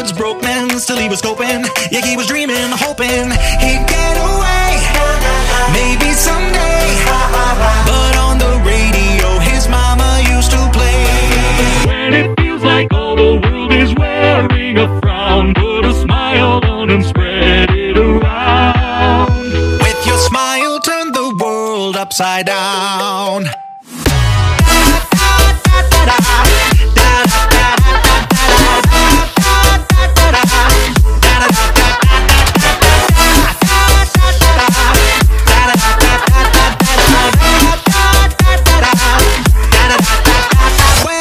neighborhood's broke man, still he was scoping. Yeah, he was dreaming, hoping he'd get away, maybe someday. But on the radio his mama used to play. When it feels like all the world is wearing a frown, put a smile on and spread it around. With your smile turn the world upside down.